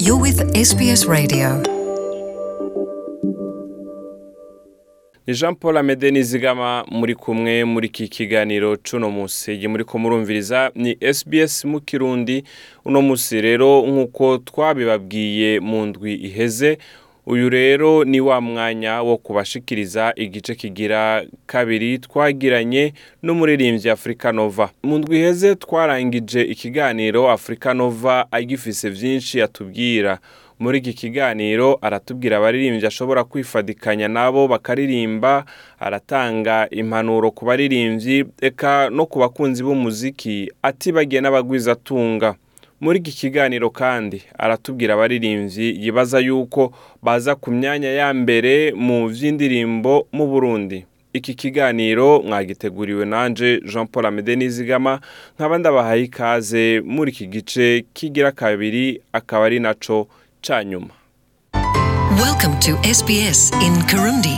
You're with SBS Radio. Ni Jean Paul Amede Nizigama muri kumwe muri iki kiganiro cuno musi muri ko murumviriza ni SBS mu Kirundi. Uno musi rero nkuko twabibabwiye mu ndwi iheze, uyu rero ni wa mwanya wo kubashikiriza igice kigira kabiri twagiranye n'umuririmbyi Africa Nova. Mu ndwi iheze twarangije ikiganiro Africa Nova agifise vyinshi atubwira. Muri iki kiganiro aratubwira abaririmbyi ashobora kwifadikanya nabo bakaririmba, aratanga impanuro ku baririmbyi eka no ku bakunzi b'umuziki atibagiye n'abagwizatunga. Muri iki kiganiro kandi aratubwira abaririmbyi yibaza yuko baza ku myanya ya mbere mu vy'indirimbo mu Burundi. Iki kiganiro mwagiteguriwe nanje Jean Paul Amede Nizigama, nkaba ndabahaye ikaze muri iki gice kigira kabiri akaba ari naco Chanyuma. Welcome to SBS in Kirundi.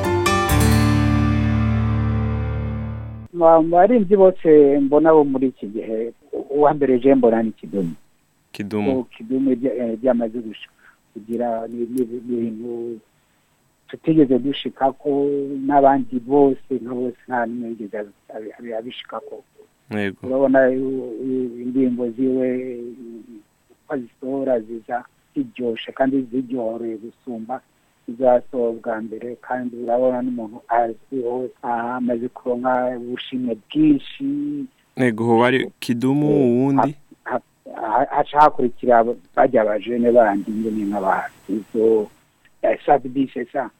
Abarinzi bose mbona bo muri iki gihe uwa mbere je mbona ni Kidumu byamaze kugira n'ibintu tutigeze dushikako n'abandi bose nta n'igeze abishikako. Yego. Urabona indirimbo ziwe kwazisora ziza ziryoshe kandi ziryoheye gusumba izasobwa mbere, kandi urabona n'umuntu azwiho amaze kuronka ubushimwe bwinshi. Yego, bari Kidumu wundi hakurikira bajya abajene bandi nyine nk'abahizo sabidisesa.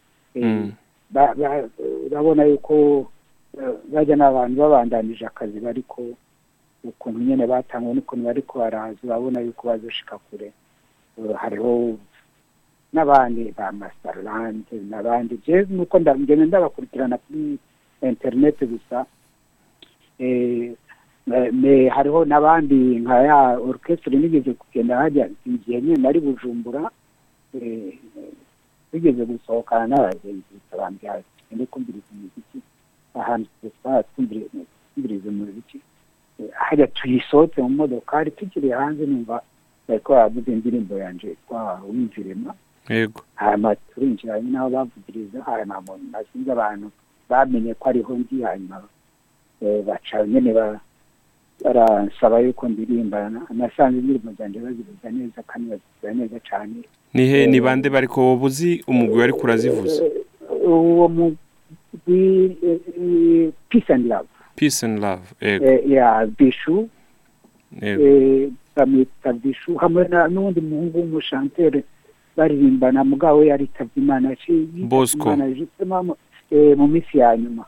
Urabona yuko bajya n'abantu babandanije akazi bariko ukuntu nyene batangwa n'ukuntu bariko baraza, urabona yuko bazoshika kure. Hariho n'abandi ba Masterland n'abandi je nuko ndagenda ndabakurikirana kuri internet gusa. Hariho n'abandi nka ya orchestre nigeze kugenda hajya igihe nyine nari Bujumbura, bigeze gusohokana n'abagenzi barambya ndi kumviriza umuziki ahantu kumviriza umuziki hajya tuyisohotse mu modokari tukiri hanze, numva bariko bavuza indirimbo yanje kwa Uwinjirema. Yego. Hanyuma turinjira n'aho bavugiriza, hanyuma nasinze abantu bamenye ko ariho ndi, hanyuma baca nyene baransaba yuko ndirimbana. Nasanze indirimbo zanje bazivuza neza kandi bazivuza neza cane. Ni bande bariko buzi umugwi ariko urazivuza? Uwo mugwi Peace and Love. Peace and Love. Yego. Ya Bishu. Yego. Bishu hamwe n'undi muhungu w'umushantere baririmbana, mugabo yari tavye Imana Bosco mu misi ya nyuma.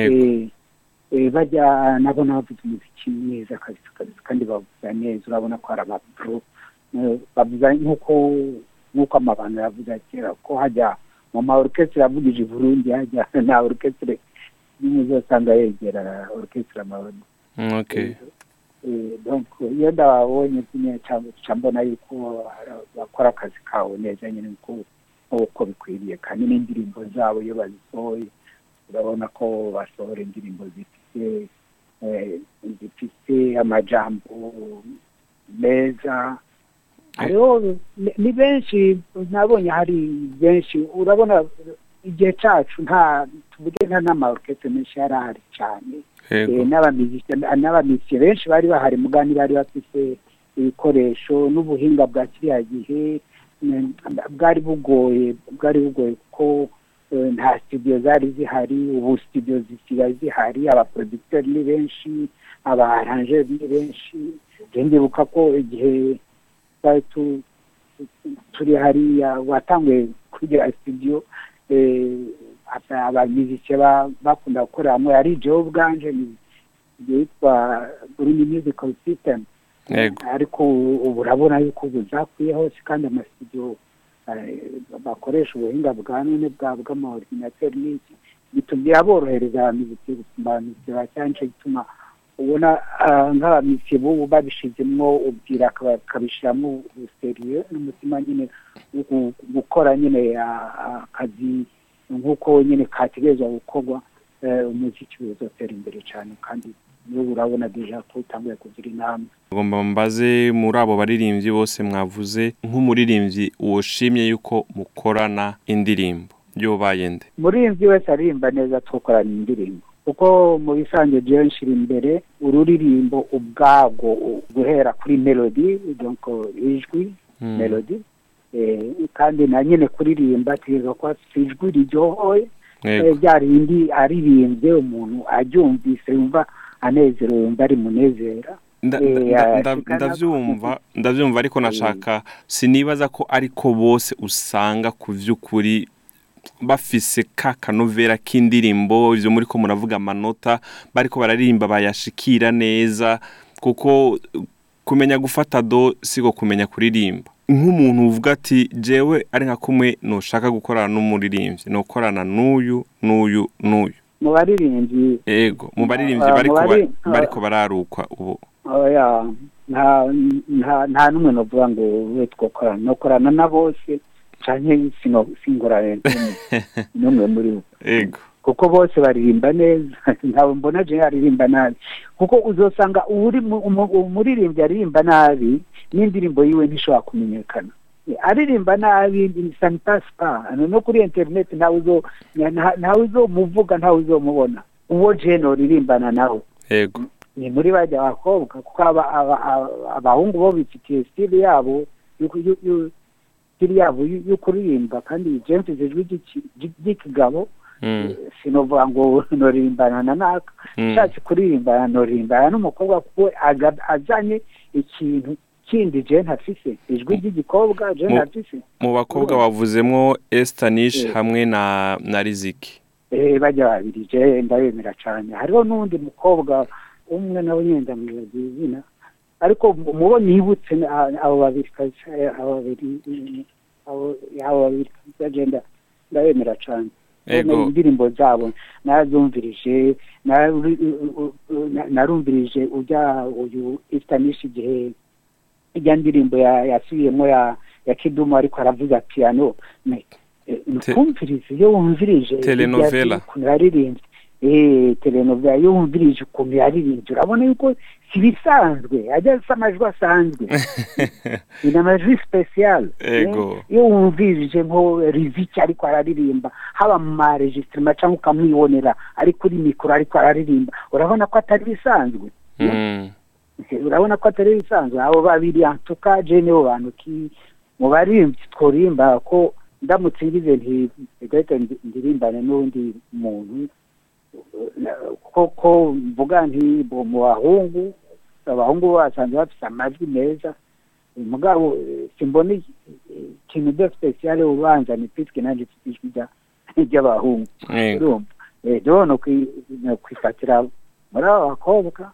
Bajya nabo navuze umuziki neza kandi bavuza neza. Urabona ko ari abapro bavuza nk'uko amabano yavuze kera ko hajya mu ma orchestre yavugije Burundi, hajya na orchestre nimuzosanga yegera orchestre amabano. Okay. Donc iyo ndabonye kimwe cyambona yuko bakora akazi kawo neza nyine uko bikwiriye, kandi n'indirimbo zabo iyo bazisohoye urabona ko basohora indirimbo zifite amajambo meza. Hariho ni benshi nabonye, hari benshi. Urabona igihe cacu tuvuge n'ama orchestre menshi yarahari cyane. N'abamiziki benshi bari bahari, mugani bari bafise ibikoresho n'ubuhinga bwa kiriya gihe bwari bugoye kuko nta studio zari zihari. Ubu studio zisigaye zihari, abaproducteur ni benshi, abaarranger ni benshi. Ndibuka ko igihe turi hariya watangwe kugira studio, abamiziki bakunda gukora hamwe ari Joe bwanje yitwa Burundi Musical System. Ariko ubu urabona yuko buzakwiye hose, kandi amastudio bakoresha ubuhinga bwa none bw'amaordinateur n'iki bitubwira borohereza abamiziki cyane. Gituma ubona nk'abamiziki bubu babishizemwo ubwira kabishiramo serieux n'umutima nyine gukora nyine akazi nk'uko nyine kategerezwa gukorwa. Umuziki uzotera imbere cyane kandi niyo urabona deja ko utanguye kugira inama. Ngomba mbaze muri abo baririmbyi bose mwavuze nk'umuririmbyi woshimye yuko mukorana indirimbo yobaye nde? Umuririmbyi wese aririmba neza twokorana indirimbo kuko mu bisanzwe je nshira imbere ururirimbo ubwago guhera kuri melody, donc ijwi melody, kandi na nyene kuririmba tizo kwa ijwi riryohoye byarindi aririmbye umuntu abyumvise yumva anezerewe, yumva ari munezera. Ndavyumva ariko nashaka sinibaza ko ariko bose usanga ku vy'ukuri bafise kanovera k'indirimbo ivyo muri ko muravuga amanota bariko bararirimba bayashikira neza, kuko kumenya gufata do siko kumenya kuririmba. Nk'umuntu uvuga ati jewe ari nka kumwe noshaka gukorana n'umuririmbyi nokorana n'uyu mu baririmbyi, yego mu baririmbyi bariko bararukwa ubu oya nta numwe novuga ngo we twokorana, nokorana na bose canke singorane numwe muri bo, yego kuko bose baririmba neza. Ntawe mbona je aririmba nabi, kuko uzosanga uri umuririmbyi aririmba nabi n'indirimbo yiwe ntishobora kumenyekana. Aririmba nabi santaspa no kuri internet ntawe uzomuvuga, ntawe uzomubona uwo je noririmbana nawe, yego ni muri bajya bakobwa, kuko abahungu bo bifitiye style yabo yo kuririmba, kandi James ijwi ry'ikigabo sinovuga ngo noririmbana na naka, nshatse kuririmba noririmbana n'umukobwa kuko azanye ikintu kindi je ntafise, ijwi ry'igikobwa je ntafise. Mu bakobwa wavuzemwo Estanish hamwe na Riziki, bajya babiri je ndabemera cyane. Hariho n'undi mukobwa umwe nawe nyenda mu izina, ariko mubo nibutse abo babiri agenda ndabemera cyane. Indirimbo zabo nazumvirije, narumvirije uyu Estanish igihe ijya ndirimbo yasubiyemo ya Kidumu ariko aravuza piano, nkumvirize iyo wumvirije telenovela telenovela yo wumvirije ukuntu yaririmbye urabona yuko si bisanzwe, ajya amajwi asanzwe ni amajwi special. Iyo wumvirije nko Riziki ariko araririmba haba mu maregistrement cyangwa ukamwibonera ari kuri mikoro ariko araririmba, urabona ko atari bisanzwe. Urabona ko atari bisanzwe. Abo babiri antuka je nibo bantu mu baririmbyi tworimba ko ndamutse ngize ndirimbane n'undi muntu, koko mvuga nti mu abahungu basanze bafite amajwi meza, mugabo simbona ikintu de special ubanza ni pitike nanje ijwi ry'abahungu. Urumva no kwifatira muri aba bakobwa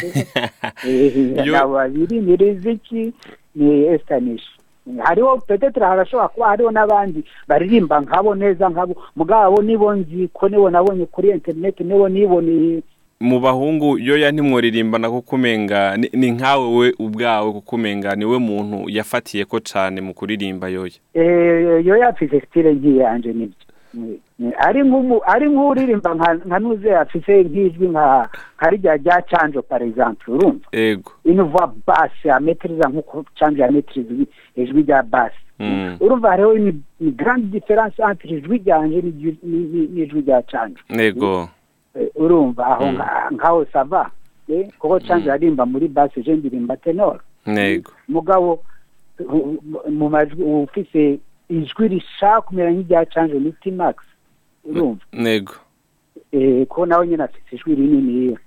babiri ni Riziki ni Estanish. Hariho petetre harashobora kuba hariho n'abandi baririmba nkabo neza nkabo, mugabo nibo nzi ko nibo nabonye kuri internet, nibo niboneye. Mu bahungu yoya ntimworirimbana kuko umenga ni nkawe we ubwawe, kuko umenga niwe muntu yafatiye ko cane mu kuririmba yoya. Yoya afise style nkiyanje nibyo. Ari nk'uririmba nka nuze afise nk'ijwi nka rya Chanjo par exemple, urumva. Yego. Une voix basse à maîtriser nkuko Chanjo ya maîtriser ijwi rya basse. Urumva hariho une grande différence entre ijwi ryanje n'ijwi rya Chanjo. Yego. Urumva aho nkaho sava, kuko Chanjo arimba muri basse, je ndirimba tenor. Yego. Mugabo mu majwi ufise ijwi rishaka kumera nk'irya Chanjo ni T-Max, urumva. Yego. Ko nawe nyine afite ijwi rinini iyo.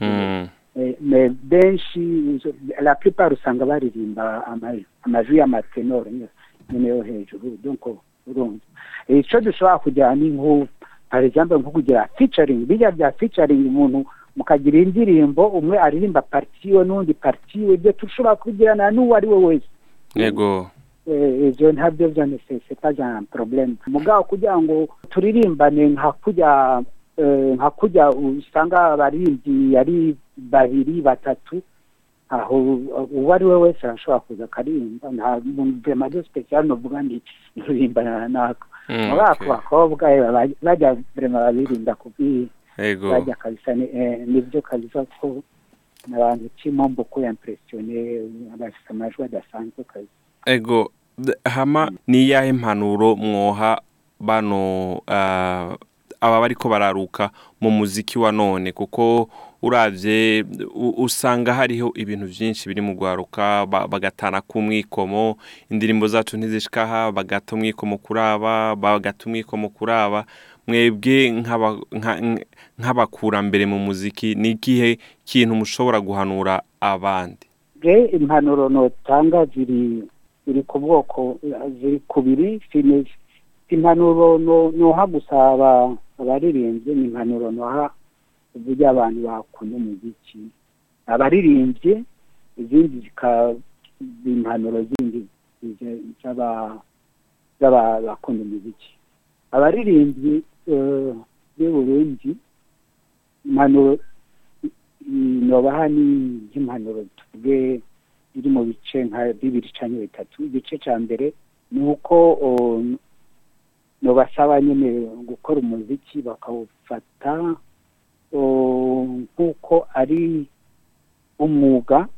Benshi la plupart usanga baririmba amajwi y'amatenor nyine yo hejuru, donc urumva. Ico dushobora kujyana ni nko par exemple nko kugira featuring, bijya bya featuring umuntu mukagira indirimbo umwe aririmba partie we n'undi partie we, byo tushobora kugirana n'uwo ari we wese. Yego. Je ntabyo byane c'est pas un problème. Mugabo kugira ngo turirimbane nka kujya usanga abaririmbyi yari babiri batatu, aho uwo ari we wese arashobora kuza karirimba, nta muntu special novuga ndi irimbana nako. Mugabo bakobwa bajya vraiment baririmba kubi. Yego. Bajya kabisa nibyo kabisa ko n'abantu kimwe mboko impressione abafite amajwi adasanzwe kazi. Ego hama ni yahe impanuro mwoha bano aba bariko bararuka mu muziki wa none kuko uravye usanga hariho ibintu vyinshi biri mu gwaruka bagatana kumwikomo indirimbo zacu ntizishikaha bagatumwikomo kuraba bagatumwikomo kuraba mwebwe nk'abakurambere mu muziki ni ikihe kintu mushobora guhanura abandi? Impanuro notanga ziri ku bwoko ziri kubiri impanuro noha gusaba abaririmbye ni impanuro noha uburyo abantu bakunda umuziki abaririmbye izindi zikaba impanuro zindi z'abakunda umuziki abaririmbyi b'Uburundi impanuro nobaha ni impanuro tuvuge iri mu bice nka 2 canke 3. Igice ca mbere ni uko nobasaba nyene gukora umuziki bakawufata kuko ari umwuga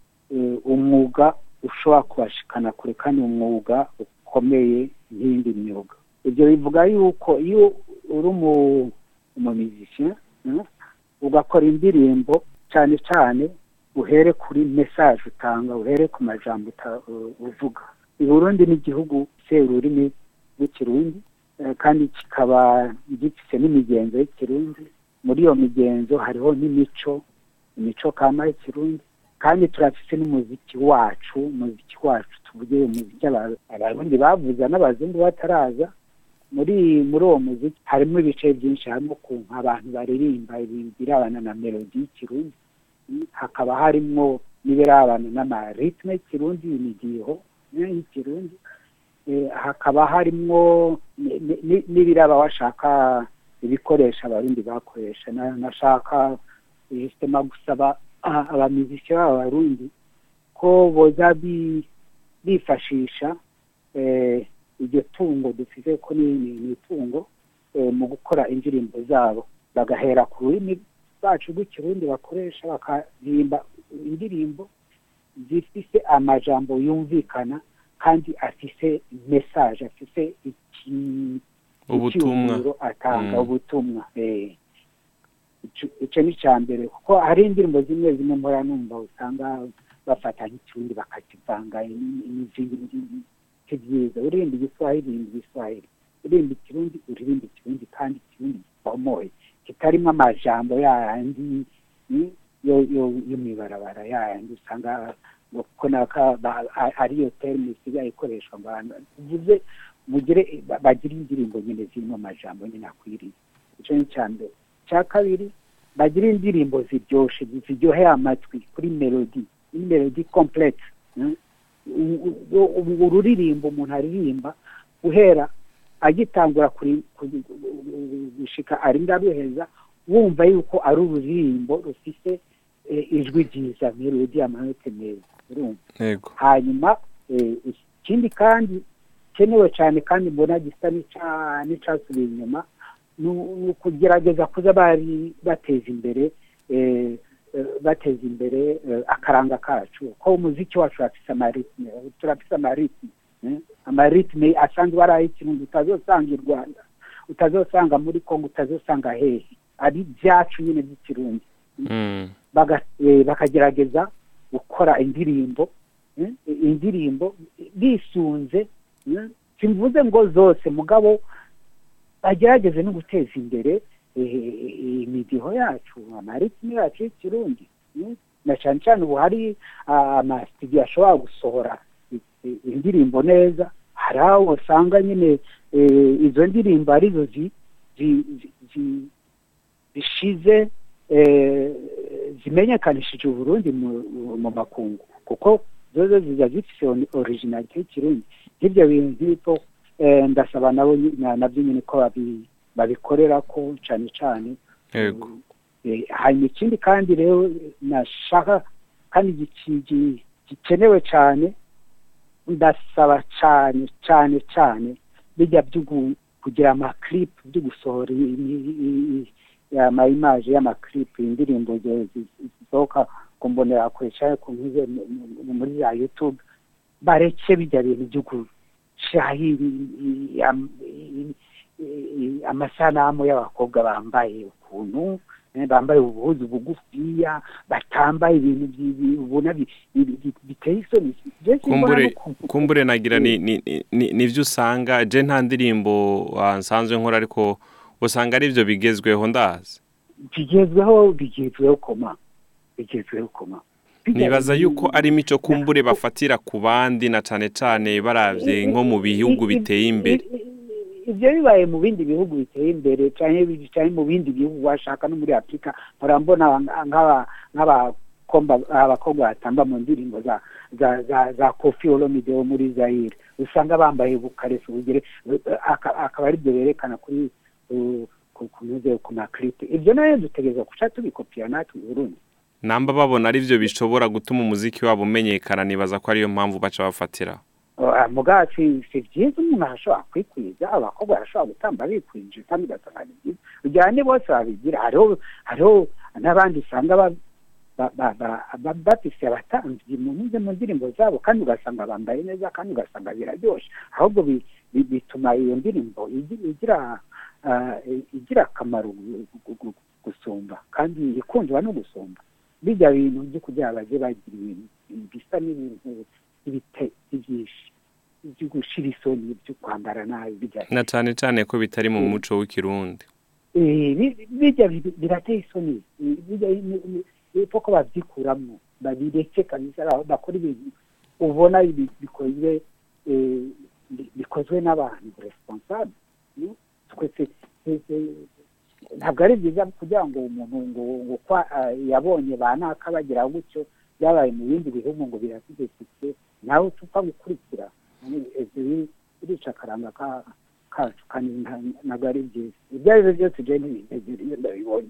ushobora kubashikana kure kandi umwuga ukomeye nk'indi myuga. Ibyo bivuga yuko iyo uri umumizisien ugakora indirimbo cyane cyane uhere kuri message utanga uhere ku majambo uvuga. Burundi ni igihugu cy'ururimi rw'ikirundi kandi kikaba gifite n'imigenzo y'ikirundi. Muri iyo migenzo hariho n'imico kama y'ikirundi kandi turafite n'umuziki wacu tuvuge umuziki abarundi bavuza n'abazungu bataraza. Muri uwo muziki harimo ibice byinshi, harimo abantu baririmba birabana na melody y'ikirundi, hakaba harimo n'ibirabana n'amaritme y'ikirundi, imidiho y'ikirundi, hakaba harimo n'ibiraba washaka ibikoresha abarundi bakoresha. Nashaka sistema gusaba abamiziki b'abarundi ko boza bifashisha iryo tungo dufite ko ni itungo mu gukora indirimbo zabo, bagahera ku rurimi bacu rw'ikirundi bakoresha bakaririmba indirimbo zifite amajambo yumvikana kandi afise message, afise ubutumwa atanga ubutumwa. Icyo ni cyambere kuko hari indirimbo zimwe mpora numva usanga bafata nk'ikirundi bakakivanga n'izindi kibyiza. Uririmba igiswahili uririmba ikirundi kandi ikirundi gisomoye kitarimo amajambo yandi y'imibarabara yandi usanga kuko ariyo terme isigaye ikoreshwa abantu bivuze mugire bagira indirimbo nyine zirimo amajambo nyine akwiriye. Icyo ni cyambere. Cya kabiri bagira indirimbo ziryoheye amatwi kuri melody complete. Ururirimbo umuntu aririmba uhera agitangura gushika arinda ruheza wumva yuko ari ururirimbo rufite ijwi ryiza, melody amanote meza. Yego. Hanyuma ikindi kandi kenewe cyane kandi mbona gisa n'icasubiye inyuma ni ukugerageza kuza bari bateza imbere akaranga kacu ko umuziki wacu turafise amaritme asanzwe ari ikintu utazosanga i Rwanda, utazosanga muri Kongo, utazosanga hehe, ari byacu nyine by'ikirundi. Bakagerageza gukora indirimbo bisunze, simvuze ngo zose mugabo bagerageze no guteza imbere imidiho yacu, amaritme yacu y'ikirundi. Na cyane cyane ubu hari amastudio ashobora gusohora indirimbo neza. Hari aho usanga nyine izo ndirimbo arizo zishize zimenyekanishije Uburundi mu makungu kuko zozo ziza zifite originality y'ikirundi. Ibyo bintu bito ndasaba nabyo nyine ko babikorera ko cyane. Yego. Hanyuma ikindi kandi rero nashaka kandi gikenewe cyane, ndasaba cyane bijya kugira amaclip byo gusohora ama image y'amaclip, indirimbo zisohoka kumbonera kwicara kumwize muri ya YouTube bareke bijya bintu byo gushahira amasanamu y'abakobwa bambaye ukuntu bambaye ubuhuzu bugufiya batambaye ibintu by'ibona biteye isoni. kumbure nagira nivyo usanga je nta ndirimbo nsanzwe nkora ariko usanga ari byo bigezweho ndazi bigezweho koma nibaza yuko ari mico kumbure bafatira ku bandi na cane baravye nko mu bihugu biteye imbere. Ibyo bibaye mu bindi bihugu biteye imbere cyane mu bindi bihugu washaka no muri Afrika murambona abakobwa batamba mu ndirimbo za Koffi Olomide wo muri Zaire usanga bambaye bukareso bugere akaba ari byo berekana kuri kunyuze ku maklip. Ibyo nayo dutegereza kuca tubikopia natwe Burundi namba babona ari byo bishobora gutuma umuziki wabo umenyekana. Nibaza ko ariyo mpamvu baca bafatira mugaci si byiza umuntu ashobora kwikwiza abakobwa arashobora gutamba bikwinje kandi ugasanga ni byiza ujyane bose babigira. Hariho n'abandi usanga bafise abatanzi mu ndirimbo zabo kandi ugasanga bambaye neza kandi ugasanga biraryoshe, ahubwo bituma iyo ndirimbo igira akamaro gusumba kandi ikundwa no gusumba. Bijya bintu byo kugira baje bagira ibintu bisa n'ibintu byinshi byo gushira isoni byo kwambara nabi bijya na cyane ko bitari mu muco w'ikirundi. Bijya birateye isoni bijya ko babyikuramo babireke kabisa bakora ibintu ubona bikozwe n'abantu responsable. Twese ntabwo ari byiza kugira ngo umuntu ngo yabonye banaka bagira gutyo byabaye mu bindi bihugu ngo birategeketse nawe tupfa gukurikira irica akaranga kacu kandi ntabwo ari byiza. Ibyo ari byo byose je n'ibinezero ndabibonye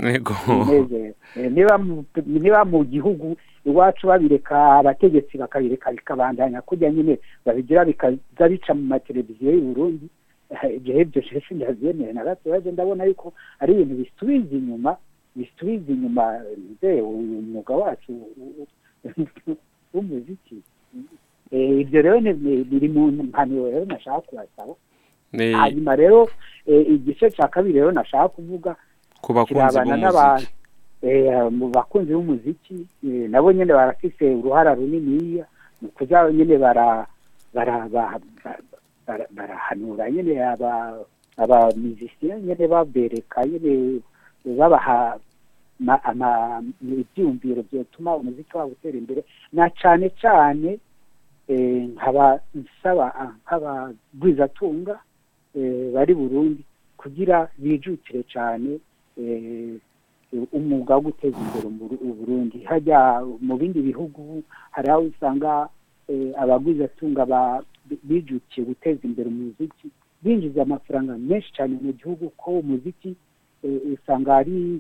niba mu gihugu iwacu babireka abategetsi bakabireka bikabandanya kujya nyine babigira bikaza bica mu mateleviziyo y'u Burundi. Ibyo shese ndabyemeye na gato baje ndabona yuko ari ibintu bisubiza inyuma umwuga wacu w'umuziki. Ibyo rero biri mu mpanuro rero nashaka kubasaba. Hanyuma rero igice cya kabiri rero nashaka kuvuga ku bakunzi b'umuziki. Mu bakunzi b'umuziki nabo nyine barafise uruhara runini mu kuza nyine barahanura nyine aba musiciens nyine babereka nyine babaha ibyumviro byatuma umuziki wabo utera imbere na cyane nk'abagwizatunga bari Burundi kugira bijukire cyane umwuga wo guteza imbere mu Burundi. Hajya mu bindi bihugu hari aho usanga abagwizatunga bijukiye guteza imbere umuziki binjiza amafaranga menshi cyane mu gihugu ko umuziki usanga ari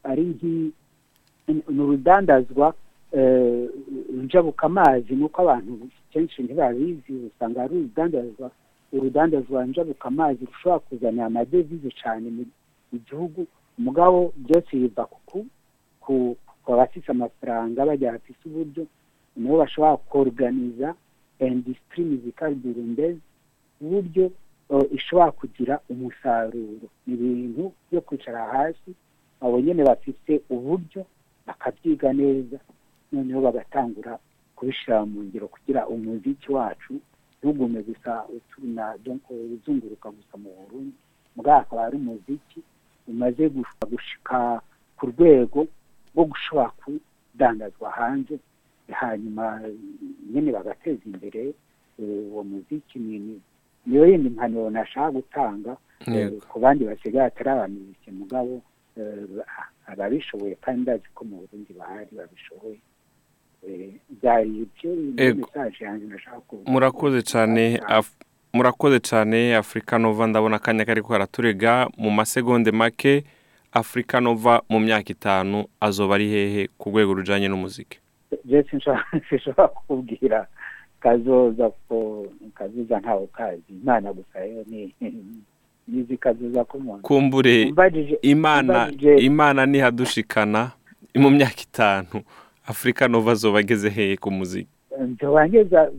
n'urudandazwa njabuka amazi nuko abantu kenshi ntibabizi usanga ari urudandazwa njabuka amazi rushobora kuzana amadevize cyane mu gihugu. Umugabo byose biva ku bafise amafaranga bajya bafise uburyo nibo bashobora kuorganiza industrie musicale burundaise uburyo ishobora kugira umusaruro. Ni ibintu byo kwicara hasi abo nyene bafise uburyo bakabyiga neza noneho bagatangura kubishira mu ngiro kugira umuziki wacu ntugume gusa utuna donc uzunguruka gusa mu Burundi. Mugabo akaba ari umuziki umaze gushika ku rwego rwo gushobora kudandazwa hanze, hanyuma nyine bagateza imbere uwo muziki. Niyo yindi mpanuro nashaka gutanga ku bandi basigaye atari abamiziki mugabo ababishoboye kandi ndazi ko mu Burundi bahari babishoboye. Byari ibyo message yanjye nashaka kuvuga. Murakoze cyane Africa Nova. Ndabona akanya kari ko araturega mu masegonde make. Africa Nova mu myaka 5 azoba ari hehe ku rwego rujanye n'umuziki? Jesse nshobora kubwira kazoza ntawo kazi Imana gusa nizi kazoza ko muntu kumbure Imana nihadushikana mu myaka 5 Africa Nova zobageze heye ku muziki? Nzobangeze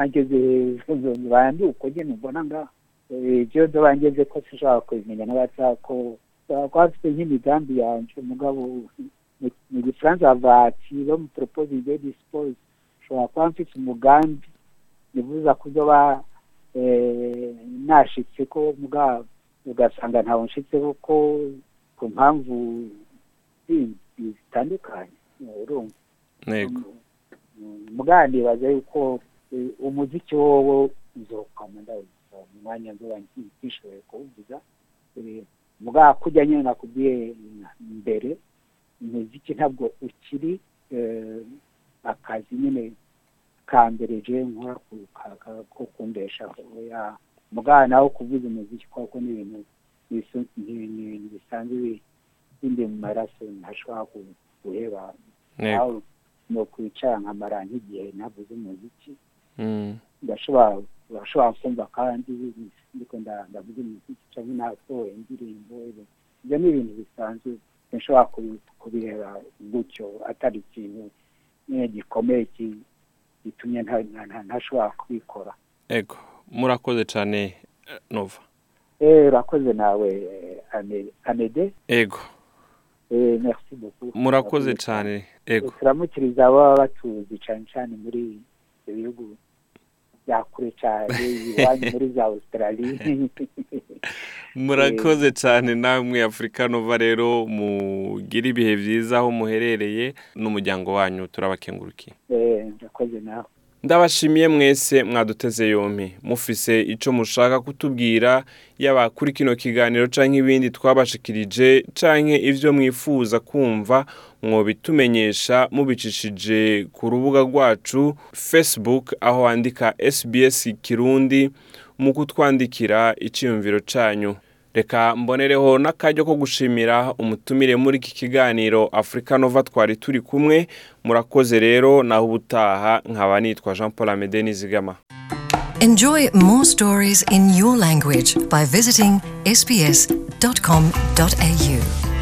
bandi uko nyine mbona nga ibyo nzobangeze ko sishaka kubimenya n'abatako kwafite nk'imigambi yanje umugabo mu Gifaransa bati l'homme propose idée dispose shobora kuba mfite umugambi nibuza kuzoba nashitse ko mugabo ugasanga ntawe nshitseho ko ku mpamvu zitandukanye urumva. Nego mugandi baza yuko umuziki wowo uzokama ndawo mu mwanya nzoba ntishoboye kuvuga mugabo kujya nyine nakubwiye mbere umuziki ntabwo ukiri akazi nyine kambereje nkora ko kundesha ya mugabo nawe kuvuza umuziki kuko ni ibintu bisanzwe bindi mu maraso ntashobora guheba no kwicara nkamara nk'igihe navuze umuziki ndashobora kumva kandi ndiko ndavuga umuziki cyangwa nasohoye indirimbo ibyo ni ibintu bisanzwe nshobora kubireba gutyo atari ikintu gikomeye gitumye ntashobora kubikora. Ego murakoze cyane Nova. Urakoze nawe Amede. Ego merci beaucoup. Murakoze cyane. Ego turamukiriza ababa batuzi cyane muri ibihugu bya kure cyane iwanyu muri za Australia. Murakoze cyane namwe Africa Nova rero mugira ibihe byiza aho muherereye n'umuryango wanyu turabakengurukiye. Ndakoze nawe. Ndabashimiye mwese mwaduteze yompi mufise ico mushaka kutubwira yaba kuri kino kiganiro canke ibindi twabashikirije canke ivyo mwifuza kumva mwobitumenyesha mubicishije ku rubuga rwacu Facebook aho andika SBS Kirundi mu kutwandikira iciyumviro canyu. Reka mbonereho n'akaryo ko gushimira umutumire muri iki kiganiro Africa Nova twari turi kumwe. Murakoze rero naho ubutaha nkaba nitwa Jean Paul Amede Nizigama. Enjoy more stories in your language by visiting sbs.com.au.